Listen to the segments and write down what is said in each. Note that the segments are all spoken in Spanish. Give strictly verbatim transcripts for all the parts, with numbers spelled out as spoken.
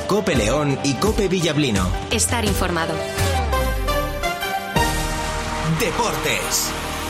COPE León y COPE Villablino. Estar informado. Deportes.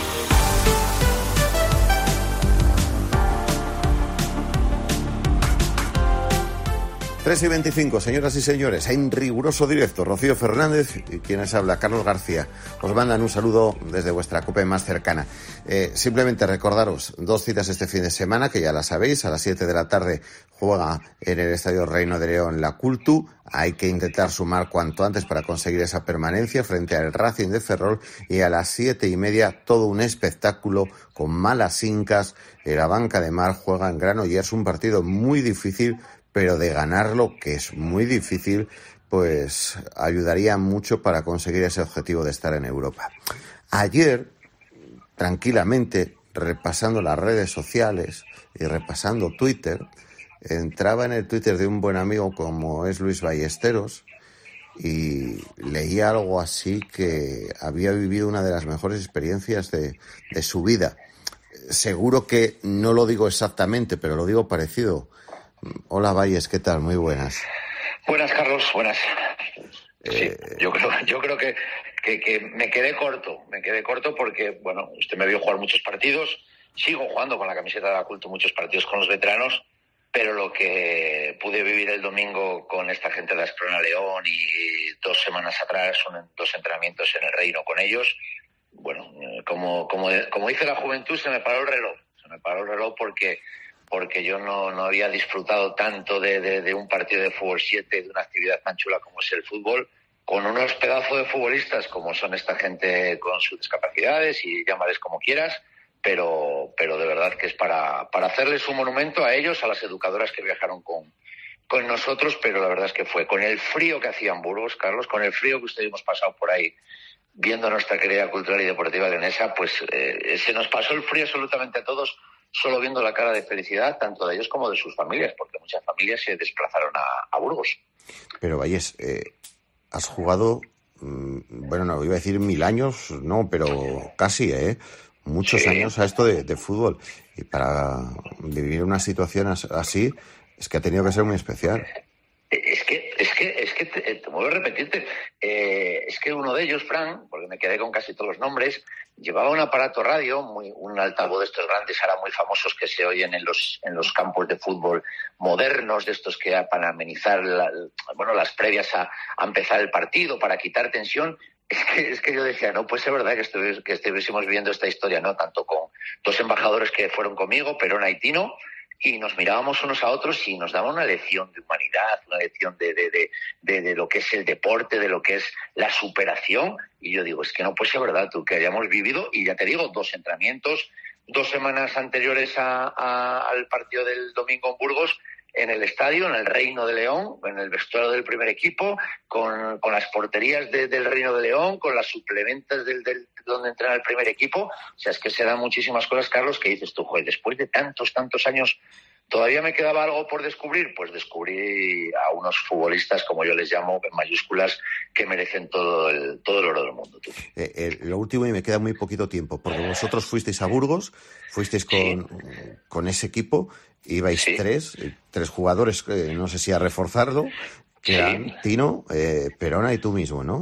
tres y veinticinco, señoras y señores, en riguroso directo, Rocío Fernández y quienes habla, Carlos García, os mandan un saludo desde vuestra COPE más cercana. Eh, simplemente recordaros dos citas este fin de semana, que ya las sabéis, a las siete de la tarde juega en el Estadio Reino de León la Cultu. Hay que intentar sumar cuanto antes para conseguir esa permanencia frente al Racing de Ferrol, y a las siete y media todo un espectáculo con malas incas. La Banca de Mar juega en Granollers, un partido muy difícil, pero de ganarlo, que es muy difícil, pues ayudaría mucho para conseguir ese objetivo de estar en Europa. Ayer, tranquilamente, repasando las redes sociales y repasando Twitter, entraba en el Twitter de un buen amigo como es Luis Ballesteros y leía algo así, que había vivido una de las mejores experiencias de, de su vida. Seguro que no lo digo exactamente, pero lo digo parecido. Hola Valles, ¿qué tal? Muy buenas. Buenas, Carlos, buenas. Eh... Sí, yo creo, yo creo que, que, que me quedé corto, me quedé corto porque, bueno, usted me vio jugar muchos partidos, sigo jugando con la camiseta de la Cultu muchos partidos con los veteranos, pero lo que pude vivir el domingo con esta gente de Asprona León y dos semanas atrás, un, dos entrenamientos en el Reino con ellos, bueno, como, como, como dice la juventud, se me paró el reloj, se me paró el reloj porque... porque yo no, no había disfrutado tanto de, de, de un partido de fútbol siete, de una actividad tan chula como es el fútbol, con unos pedazos de futbolistas como son esta gente con sus discapacidades, y llámales como quieras, pero, pero de verdad que es para, para hacerles un monumento a ellos, a las educadoras que viajaron con, con nosotros, pero la verdad es que fue con el frío que hacía en Burgos, Carlos, con el frío que ustedes hemos pasado por ahí, viendo nuestra querida cultural y deportiva leonesa, pues eh, se nos pasó el frío absolutamente a todos, solo viendo la cara de felicidad, tanto de ellos como de sus familias, porque muchas familias se desplazaron a, a Burgos. Pero Valles, eh, has jugado, mmm, bueno, no iba a decir mil años, no, pero casi, ¿eh? Muchos sí. años a esto de, de fútbol. Y para vivir una situación así, es que ha tenido que ser muy especial. Es que, es que, es que te, te vuelvo a repetirte, eh, es que uno de ellos, Fran, porque me quedé con casi todos los nombres, llevaba un aparato radio, muy, un altavoz de estos grandes, ahora muy famosos, que se oyen en los, en los campos de fútbol modernos, de estos que para amenizar la, bueno, las previas a, a empezar el partido, para quitar tensión. Es que, es que yo decía, no, pues es verdad que, estuvi, que estuviésemos viviendo esta historia, ¿no? Tanto con dos embajadores que fueron conmigo, Perona y Tino, y nos mirábamos unos a otros y nos daba una lección de humanidad, una lección de, de, de, de, de lo que es el deporte, de lo que es la superación. Y yo digo, es que no puede ser verdad, tú, que hayamos vivido, y ya te digo, dos entrenamientos, dos semanas anteriores a, a, al partido del domingo en Burgos, en el estadio, en el Reino de León, en el vestuario del primer equipo, con, con las porterías de, del Reino de León, con las suplementas del, del donde entrena el primer equipo. O sea, es que se dan muchísimas cosas, Carlos, que dices tú, joder, después de tantos, tantos años, ¿todavía me quedaba algo por descubrir? Pues descubrí a unos futbolistas, como yo les llamo, en mayúsculas, que merecen todo el, todo el oro del mundo. Tú. Eh, eh, lo último, y me queda muy poquito tiempo, porque vosotros fuisteis a Burgos, fuisteis con, sí. con ese equipo, ibais sí. tres, tres jugadores, eh, no sé si a reforzarlo, que sí. eran Tino, eh, Perona y tú mismo, ¿no?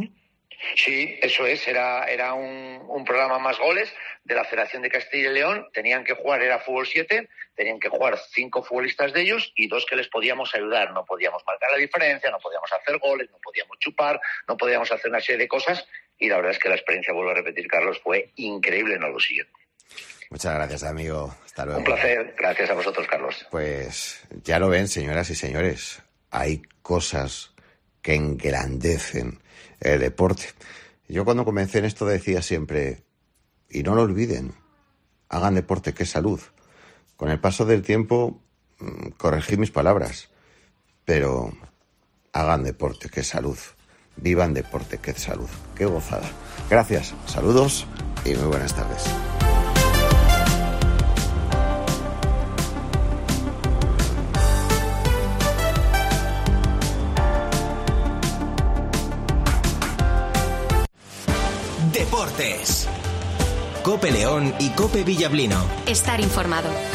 Sí, eso es, era, era un, un programa más goles de la Federación de Castilla y León. Tenían que jugar, era fútbol siete, tenían que jugar cinco futbolistas de ellos y dos que les podíamos ayudar. No podíamos marcar la diferencia, no podíamos hacer goles, no podíamos chupar, no podíamos hacer una serie de cosas, y la verdad es que la experiencia, vuelvo a repetir, Carlos, fue increíble, no lo siguiente. Muchas gracias, amigo. Hasta luego. Un placer. Gracias a vosotros, Carlos. Pues ya lo ven, señoras y señores. Hay cosas que engrandecen el deporte. Yo cuando comencé en esto decía siempre, y no lo olviden, hagan deporte, que es salud. Con el paso del tiempo corregí mis palabras, pero hagan deporte, que es salud. Vivan deporte, que es salud. Qué gozada. Gracias, saludos y muy buenas tardes. Deportes. COPE León y COPE Villablino. Estar informado.